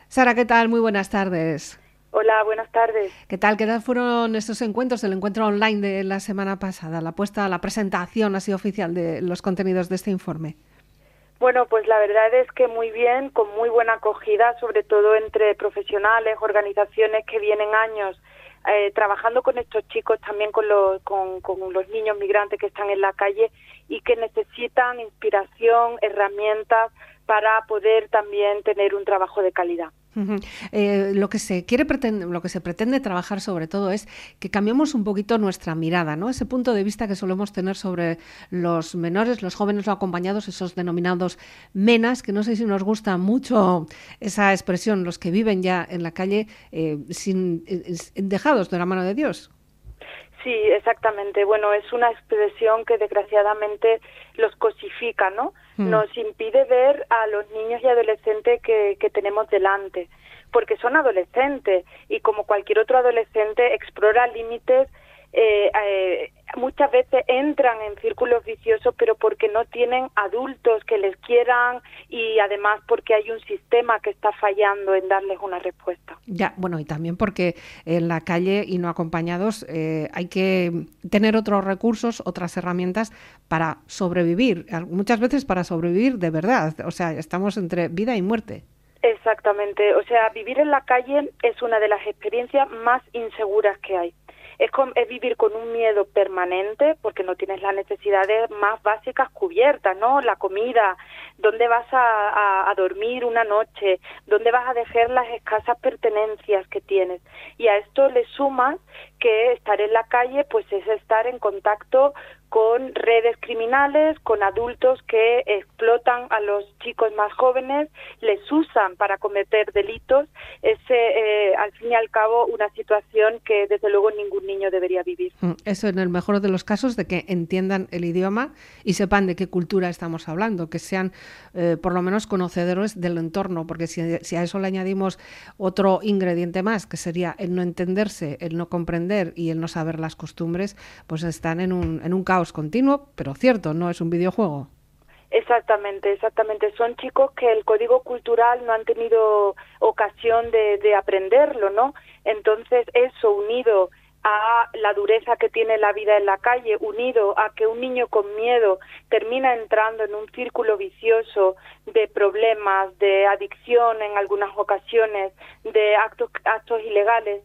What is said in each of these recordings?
Sara, ¿qué tal? Muy buenas tardes. Hola, buenas tardes. ¿Qué tal fueron estos encuentros, el encuentro online de la semana pasada, la presentación así oficial de los contenidos de este informe? Bueno, pues la verdad es que muy bien, con muy buena acogida, sobre todo entre profesionales, organizaciones que vienen años trabajando con estos chicos, también con los niños migrantes que están en la calle y que necesitan inspiración, herramientas para poder también tener un trabajo de calidad. Uh-huh. Lo que se pretende trabajar sobre todo es que cambiemos un poquito nuestra mirada, ¿no? Ese punto de vista que solemos tener sobre los menores, los jóvenes no acompañados, esos denominados MENAs, que no sé si nos gusta mucho esa expresión, los que viven ya en la calle dejados de la mano de Dios. Sí, exactamente. Bueno, es una expresión que desgraciadamente los cosifica, ¿no? Nos impide ver a los niños y adolescentes que tenemos delante, porque son adolescentes y como cualquier otro adolescente explora límites, muchas veces entran en círculos viciosos, pero porque no tienen adultos que les quieran y además porque hay un sistema que está fallando en darles una respuesta. Ya, bueno, y también porque en la calle y no acompañados hay que tener otros recursos, otras herramientas para sobrevivir, muchas veces para sobrevivir de verdad, o sea, estamos entre vida y muerte. Exactamente, o sea, vivir en la calle es una de las experiencias más inseguras que hay. Es vivir con un miedo permanente porque no tienes las necesidades más básicas cubiertas, ¿no? La comida, dónde vas a dormir una noche, dónde vas a dejar las escasas pertenencias que tienes. Y a esto le sumas que estar en la calle pues es estar en contacto con redes criminales, con adultos que explotan a los chicos más jóvenes, les usan para cometer delitos. Es, al fin y al cabo, una situación que, desde luego, ningún niño debería vivir. Eso en el mejor de los casos, de que entiendan el idioma y sepan de qué cultura estamos hablando, que sean por lo menos conocedores del entorno, porque si a eso le añadimos otro ingrediente más, que sería el no entenderse, el no comprender y el no saber las costumbres, pues están en un caos continuo, pero cierto, no es un videojuego. Exactamente, exactamente. Son chicos que el código cultural no han tenido ocasión de aprenderlo, ¿no? Entonces, eso unido a la dureza que tiene la vida en la calle, unido a que un niño con miedo termina entrando en un círculo vicioso de problemas, de adicción en algunas ocasiones, de actos ilegales,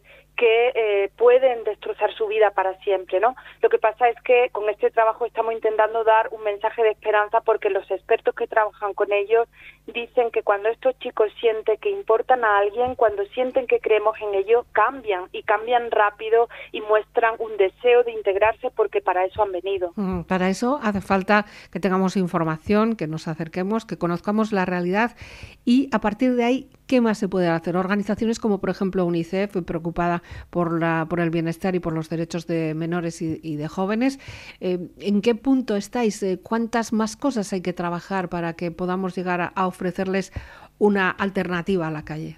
que pueden destrozar su vida para siempre, ¿no? Lo que pasa es que con este trabajo estamos intentando dar un mensaje de esperanza porque los expertos que trabajan con ellos dicen que cuando estos chicos sienten que importan a alguien, cuando sienten que creemos en ellos, cambian y cambian rápido y muestran un deseo de integrarse porque para eso han venido. Para eso hace falta que tengamos información, que nos acerquemos, que conozcamos la realidad y a partir de ahí, ¿qué más se puede hacer? Organizaciones como por ejemplo UNICEF, preocupada por el bienestar y por los derechos de menores y de jóvenes. ¿En qué punto estáis? ¿Cuántas más cosas hay que trabajar para que podamos llegar a ofrecerles una alternativa a la calle?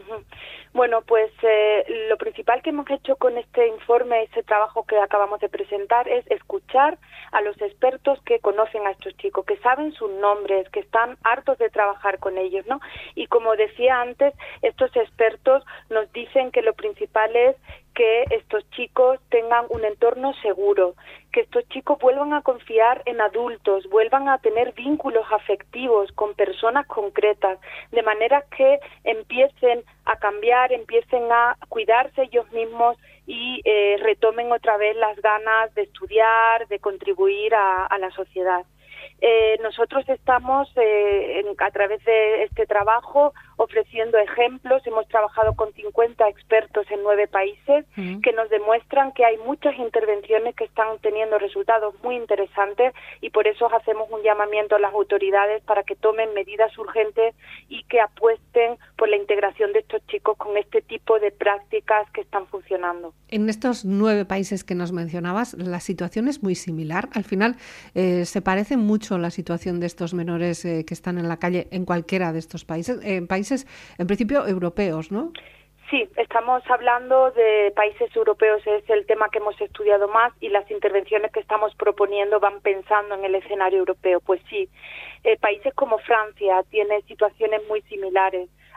Bueno, pues lo principal que hemos hecho con este informe, este trabajo que acabamos de presentar, es escuchar a los expertos que conocen a estos chicos, que saben sus nombres, que están hartos de trabajar con ellos, ¿no? Y como decía antes, estos expertos nos dicen que lo principal es que estos chicos tengan un entorno seguro, que estos chicos vuelvan a confiar en adultos, vuelvan a tener vínculos afectivos con personas concretas, de manera que empiecen a cambiar, empiecen a cuidarse ellos mismos y retomen otra vez las ganas de estudiar, de contribuir a la sociedad. Nosotros estamos a través de este trabajo ofreciendo ejemplos. Hemos trabajado con 50 expertos en 9 países que nos demuestran que hay muchas intervenciones que están teniendo resultados muy interesantes y por eso hacemos un llamamiento a las autoridades para que tomen medidas urgentes y que apuesten por la integración de estos chicos con este tipo de prácticas que están funcionando. En estos 9 países que nos mencionabas, la situación es muy similar. Al final, se parece mucho la situación de estos menores que están en la calle en cualquiera de estos países, países en principio europeos, ¿no? Sí, estamos hablando de países europeos, es el tema que hemos estudiado más y las intervenciones que estamos proponiendo van pensando en el escenario europeo. Pues sí, países como Francia tienen situaciones muy similares.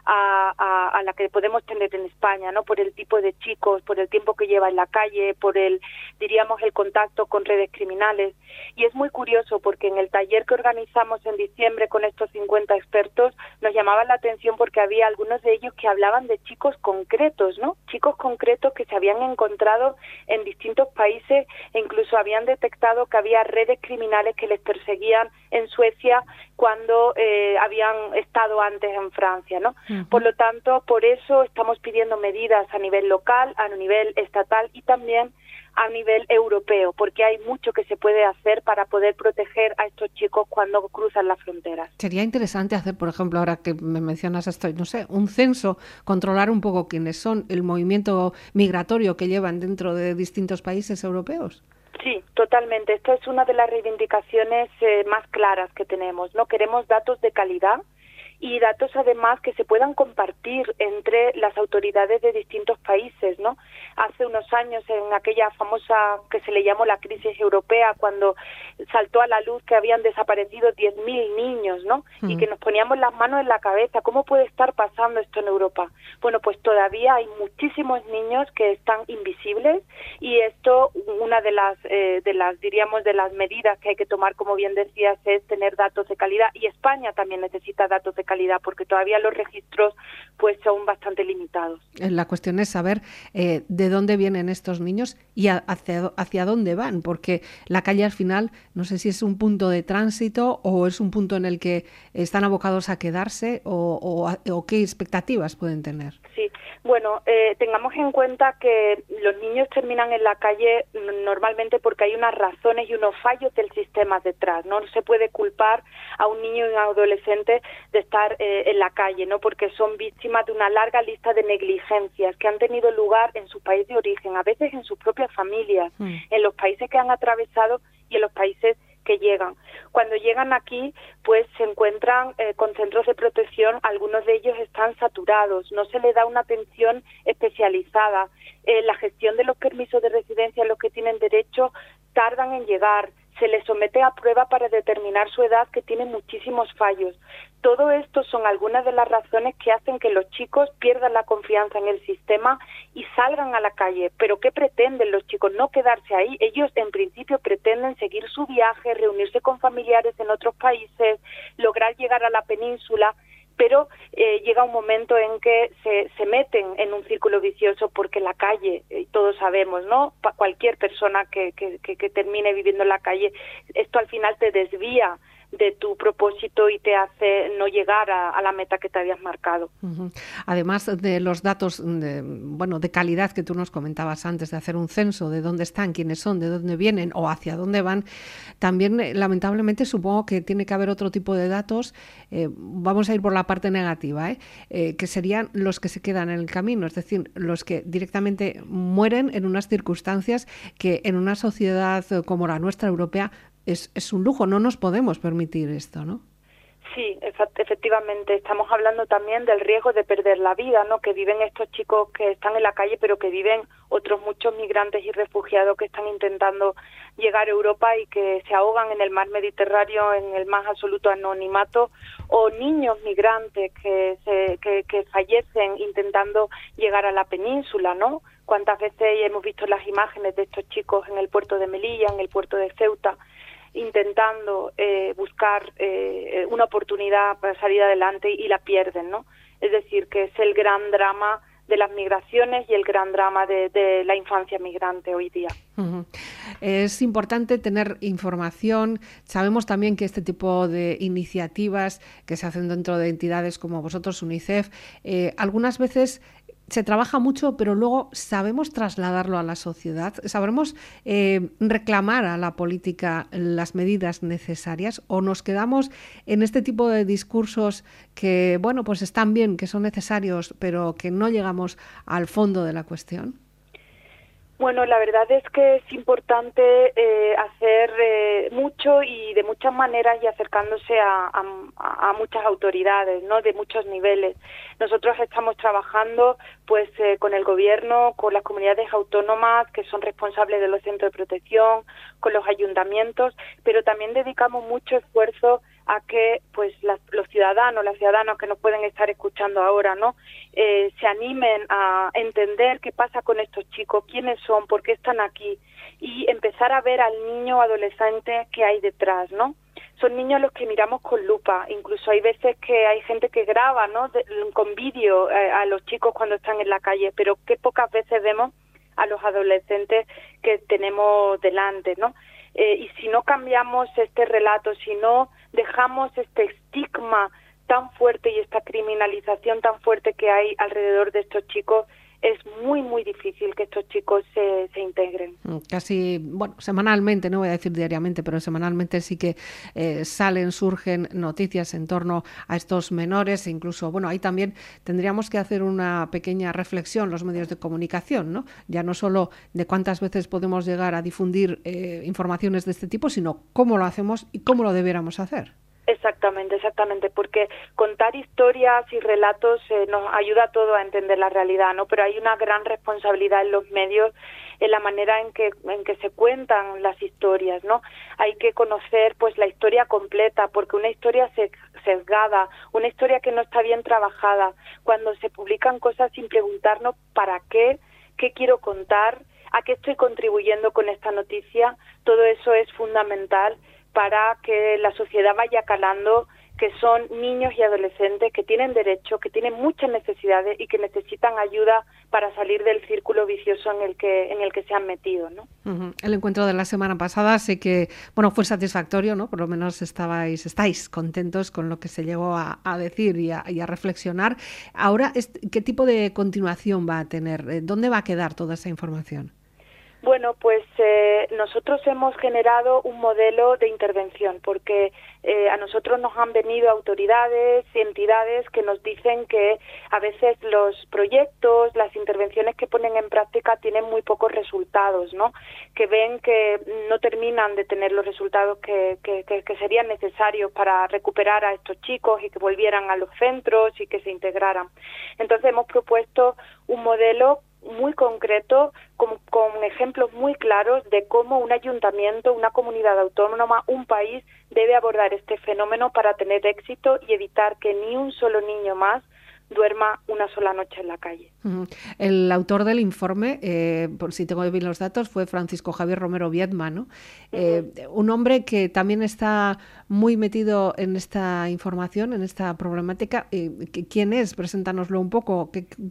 a la que podemos tener en España, ¿no? Por el tipo de chicos, por el tiempo que lleva en la calle, por diríamos, el contacto con redes criminales. Y es muy curioso porque en el taller que organizamos en diciembre con estos 50 expertos nos llamaban la atención porque había algunos de ellos que hablaban de chicos concretos, ¿no? Chicos concretos que se habían encontrado en distintos países e incluso habían detectado que había redes criminales que les perseguían en Suecia cuando habían estado antes en Francia, ¿no? Uh-huh. Por lo tanto, por eso estamos pidiendo medidas a nivel local, a nivel estatal y también a nivel europeo, porque hay mucho que se puede hacer para poder proteger a estos chicos cuando cruzan las fronteras. Sería interesante hacer, por ejemplo, ahora que me mencionas esto, no sé, un censo, controlar un poco quiénes son, el movimiento migratorio que llevan dentro de distintos países europeos. Sí, totalmente. Esta es una de las reivindicaciones más claras que tenemos, ¿no? Queremos datos de calidad y datos además que se puedan compartir entre las autoridades de distintos países, ¿no? Hace unos años, en aquella famosa que se le llamó la crisis europea, cuando saltó a la luz que habían desaparecido 10.000 niños, ¿no? Y que nos poníamos las manos en la cabeza, ¿cómo puede estar pasando esto en Europa? Bueno, pues todavía hay muchísimos niños que están invisibles y esto, una de las diríamos, de las medidas que hay que tomar, como bien decías, es tener datos de calidad, y España también necesita datos de calidad porque todavía los registros pues son bastante limitados. La cuestión es saber de dónde vienen estos niños y hacia dónde van, porque la calle al final no sé si es un punto de tránsito o es un punto en el que están abocados a quedarse o qué expectativas pueden tener. Sí, bueno, tengamos en cuenta que los niños terminan en la calle normalmente porque hay unas razones y unos fallos del sistema detrás. No se puede culpar a un niño y un adolescente de estar en la calle, ¿no? Porque son víctimas de una larga lista de negligencias que han tenido lugar en su país de origen, a veces en sus propias familias, en los países que han atravesado y en los países que llegan. Cuando llegan aquí, pues se encuentran con centros de protección, algunos de ellos están saturados, no se les da una atención especializada, la gestión de los permisos de residencia a los que tienen derecho tardan en llegar, se les somete a prueba para determinar su edad, que tiene muchísimos fallos. Todo esto son algunas de las razones que hacen que los chicos pierdan la confianza en el sistema y salgan a la calle. ¿Pero qué pretenden los chicos? No quedarse ahí. Ellos, en principio, pretenden seguir su viaje, reunirse con familiares en otros países, lograr llegar a la península, pero llega un momento en que se meten en un círculo vicioso porque la calle, todos sabemos, ¿no? Cualquier persona que termine viviendo en la calle, esto al final te desvía de tu propósito y te hace no llegar a la meta que te habías marcado. Uh-huh. Además de los datos de calidad que tú nos comentabas antes, de hacer un censo de dónde están, quiénes son, de dónde vienen o hacia dónde van, también lamentablemente supongo que tiene que haber otro tipo de datos, vamos a ir por la parte negativa, que serían los que se quedan en el camino, es decir, los que directamente mueren en unas circunstancias que en una sociedad como la nuestra europea es un lujo, no nos podemos permitir esto, ¿no? Sí, efectivamente. Estamos hablando también del riesgo de perder la vida, ¿no? Que viven estos chicos que están en la calle, pero que viven otros muchos migrantes y refugiados que están intentando llegar a Europa y que se ahogan en el mar Mediterráneo en el más absoluto anonimato, o niños migrantes que fallecen intentando llegar a la península, ¿no? Cuántas veces hemos visto las imágenes de estos chicos en el puerto de Melilla, en el puerto de Ceuta, intentando buscar una oportunidad para salir adelante y la pierden, ¿no? Es decir, que es el gran drama de las migraciones y el gran drama de la infancia migrante hoy día. Uh-huh. Es importante tener información. Sabemos también que este tipo de iniciativas que se hacen dentro de entidades como vosotros, UNICEF, algunas veces se trabaja mucho, pero luego sabemos trasladarlo a la sociedad, sabremos reclamar a la política las medidas necesarias, o nos quedamos en este tipo de discursos que, bueno, pues están bien, que son necesarios, pero que no llegamos al fondo de la cuestión. Bueno, la verdad es que es importante hacer mucho y de muchas maneras y acercándose a muchas autoridades, ¿no? De muchos niveles. Nosotros estamos trabajando pues con el gobierno, con las comunidades autónomas que son responsables de los centros de protección, con los ayuntamientos, pero también dedicamos mucho esfuerzo a que pues los ciudadanos, las ciudadanas que nos pueden estar escuchando ahora, ¿no? Se animen a entender qué pasa con estos chicos, quiénes son, por qué están aquí, y empezar a ver al niño o adolescente que hay detrás, ¿no? Son niños los que miramos con lupa, incluso hay veces que hay gente que graba, ¿no? Con vídeo a los chicos cuando están en la calle, pero qué pocas veces vemos a los adolescentes que tenemos delante, ¿no? Y si no cambiamos este relato, si no dejamos este estigma tan fuerte y esta criminalización tan fuerte que hay alrededor de estos chicos, es muy, muy difícil que estos chicos se integren. Casi, bueno, semanalmente, no voy a decir diariamente, pero semanalmente sí que surgen noticias en torno a estos menores, e incluso, bueno, ahí también tendríamos que hacer una pequeña reflexión los medios de comunicación, ¿no? Ya no solo de cuántas veces podemos llegar a difundir informaciones de este tipo, sino cómo lo hacemos y cómo lo debiéramos hacer. Exactamente, porque contar historias y relatos nos ayuda a todo a entender la realidad, ¿no? Pero hay una gran responsabilidad en los medios, en la manera en que se cuentan las historias, ¿no? Hay que conocer pues la historia completa, porque una historia sesgada, una historia que no está bien trabajada, cuando se publican cosas sin preguntarnos para qué quiero contar, a qué estoy contribuyendo con esta noticia, todo eso es fundamental para que la sociedad vaya calando que son niños y adolescentes que tienen derecho, que tienen muchas necesidades y que necesitan ayuda para salir del círculo vicioso en el que se han metido, ¿no? Uh-huh. El encuentro de la semana pasada sé que, bueno, fue satisfactorio, ¿no? Por lo menos estáis contentos con lo que se llegó a decir y a reflexionar. Ahora, ¿qué tipo de continuación va a tener? ¿Dónde va a quedar toda esa información? Bueno, pues nosotros hemos generado un modelo de intervención porque a nosotros nos han venido autoridades y entidades que nos dicen que a veces los proyectos, las intervenciones que ponen en práctica tienen muy pocos resultados, ¿no? Que ven que no terminan de tener los resultados que serían necesarios para recuperar a estos chicos y que volvieran a los centros y que se integraran. Entonces hemos propuesto un modelo muy concreto, con ejemplos muy claros de cómo un ayuntamiento, una comunidad autónoma, un país debe abordar este fenómeno para tener éxito y evitar que ni un solo niño más duerma una sola noche en la calle. Uh-huh. El autor del informe, por si tengo bien los datos, fue Francisco Javier Romero Viedma, ¿no? Uh-huh. Un hombre que también está muy metido en esta información, en esta problemática. ¿Quién es? Preséntanoslo un poco.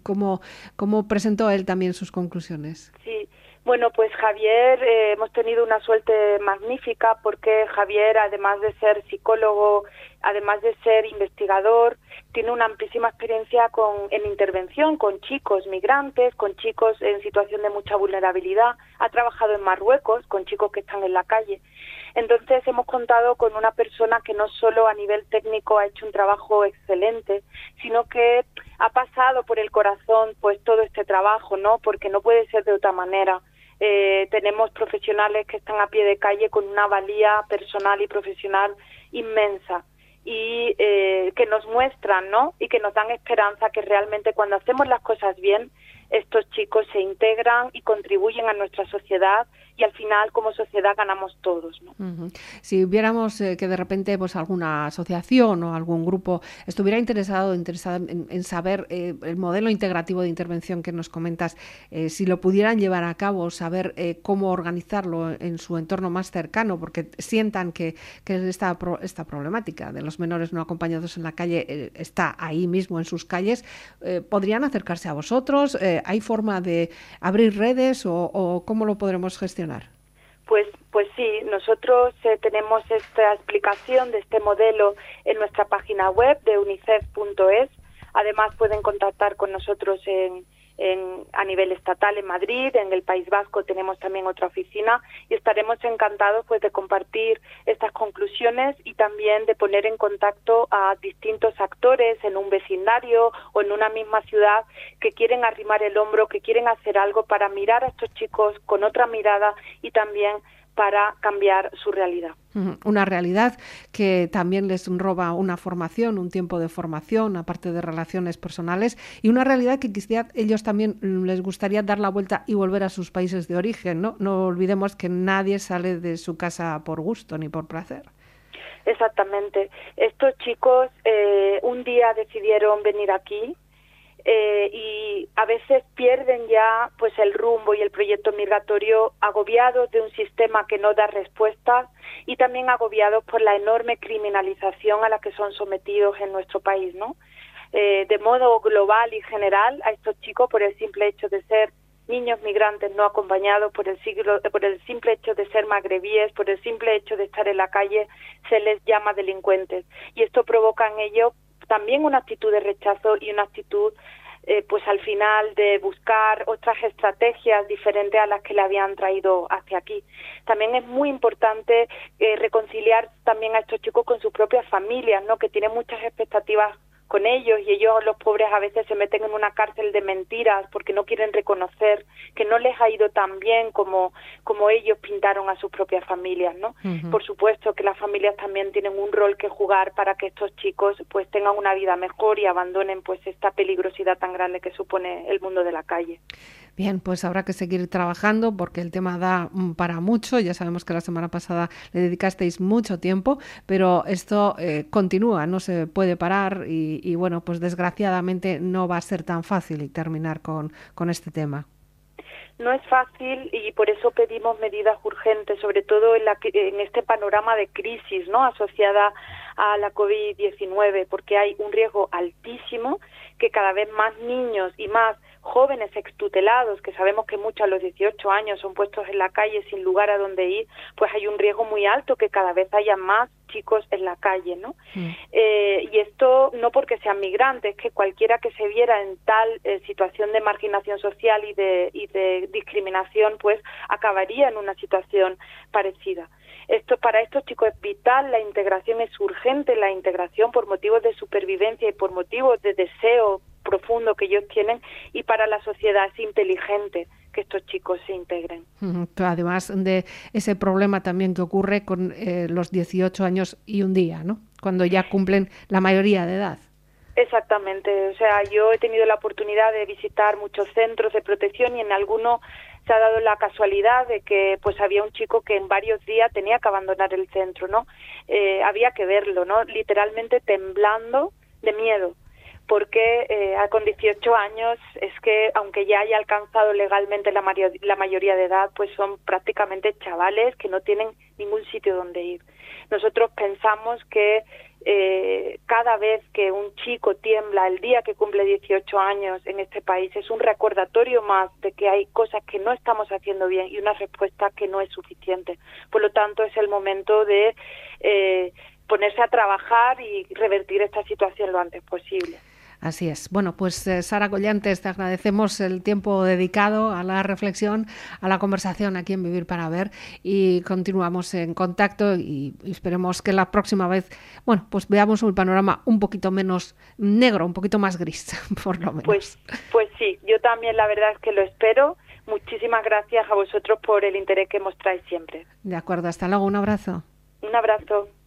¿Cómo presentó él también sus conclusiones? Sí. Bueno, pues Javier, hemos tenido una suerte magnífica porque Javier, además de ser psicólogo, además de ser investigador, tiene una amplísima experiencia en intervención con chicos migrantes, con chicos en situación de mucha vulnerabilidad. Ha trabajado en Marruecos con chicos que están en la calle. Entonces hemos contado con una persona que no solo a nivel técnico ha hecho un trabajo excelente, sino que ha pasado por el corazón pues todo este trabajo, ¿no? Porque no puede ser de otra manera. Tenemos profesionales que están a pie de calle con una valía personal y profesional inmensa y que nos muestran, ¿no? Y que nos dan esperanza que realmente cuando hacemos las cosas bien, estos chicos se integran y contribuyen a nuestra sociedad y al final como sociedad ganamos todos, ¿no? Uh-huh. Si hubiéramos que de repente pues alguna asociación o algún grupo estuviera interesado en saber el modelo integrativo de intervención que nos comentas, si lo pudieran llevar a cabo, saber cómo organizarlo en su entorno más cercano, porque sientan que esta problemática de los menores no acompañados en la calle está ahí mismo en sus calles, ¿podrían acercarse a vosotros? ¿Hay forma de abrir redes o cómo lo podremos gestionar? Pues sí, nosotros tenemos esta explicación de este modelo en nuestra página web de unicef.es. Además pueden contactar con nosotros a nivel estatal en Madrid, en el País Vasco tenemos también otra oficina y estaremos encantados pues de compartir estas conclusiones y también de poner en contacto a distintos actores en un vecindario o en una misma ciudad que quieren arrimar el hombro, que quieren hacer algo para mirar a estos chicos con otra mirada y también para cambiar su realidad. Una realidad que también les roba una formación, un tiempo de formación, aparte de relaciones personales, y una realidad que quizás ellos también les gustaría dar la vuelta y volver a sus países de origen, ¿no? No olvidemos que nadie sale de su casa por gusto ni por placer. Exactamente. Estos chicos un día decidieron venir aquí y a veces pierden ya pues el rumbo y el proyecto migratorio, agobiados de un sistema que no da respuestas y también agobiados por la enorme criminalización a la que son sometidos en nuestro país, ¿no? De modo global y general, a estos chicos, por el simple hecho de ser niños migrantes no acompañados, por el simple hecho de ser magrebíes, por el simple hecho de estar en la calle, se les llama delincuentes. Y esto provoca en ellos también una actitud de rechazo y una actitud, pues al final, de buscar otras estrategias diferentes a las que le habían traído hacia aquí. También es muy importante reconciliar también a estos chicos con sus propias familias, ¿no? Que tienen muchas expectativas con ellos, y ellos, los pobres, a veces se meten en una cárcel de mentiras porque no quieren reconocer que no les ha ido tan bien como ellos pintaron a sus propias familias, ¿no? Uh-huh. Por supuesto que las familias también tienen un rol que jugar para que estos chicos pues tengan una vida mejor y abandonen pues esta peligrosidad tan grande que supone el mundo de la calle. Bien, pues habrá que seguir trabajando porque el tema da para mucho. Ya sabemos que la semana pasada le dedicasteis mucho tiempo, pero esto continúa, no se puede parar y bueno, pues desgraciadamente no va a ser tan fácil terminar con este tema. No es fácil y por eso pedimos medidas urgentes, sobre todo en este panorama de crisis, ¿no?, asociada a la COVID-19, porque hay un riesgo altísimo que cada vez más niños y más jóvenes extutelados, que sabemos que muchos a los 18 años son puestos en la calle sin lugar a donde ir, pues hay un riesgo muy alto que cada vez haya más chicos en la calle, ¿no? Y esto no porque sean migrantes, que cualquiera que se viera en tal situación de marginación social y de discriminación, pues acabaría en una situación parecida. Para estos chicos es vital, la integración es urgente, la integración por motivos de supervivencia y por motivos de deseo profundo que ellos tienen, y para la sociedad es inteligente que estos chicos se integren. Además de ese problema también que ocurre con los 18 años y un día, ¿no?, cuando ya cumplen la mayoría de edad. Exactamente, o sea, yo he tenido la oportunidad de visitar muchos centros de protección y en alguno se ha dado la casualidad de que pues había un chico que en varios días tenía que abandonar el centro, ¿no? Había que verlo, ¿no?, literalmente temblando de miedo, porque con 18 años es que, aunque ya haya alcanzado legalmente la mayoría de edad, pues son prácticamente chavales que no tienen ningún sitio donde ir. Nosotros pensamos que cada vez que un chico tiembla el día que cumple 18 años en este país es un recordatorio más de que hay cosas que no estamos haciendo bien y una respuesta que no es suficiente. Por lo tanto, es el momento de ponerse a trabajar y revertir esta situación lo antes posible. Así es. Bueno, pues Sara Collantes, te agradecemos el tiempo dedicado a la reflexión, a la conversación aquí en Vivir para Ver, y continuamos en contacto y esperemos que la próxima vez, bueno, pues veamos un panorama un poquito menos negro, un poquito más gris, por lo menos. Pues sí, yo también la verdad es que lo espero. Muchísimas gracias a vosotros por el interés que mostráis siempre. De acuerdo, hasta luego, un abrazo. Un abrazo.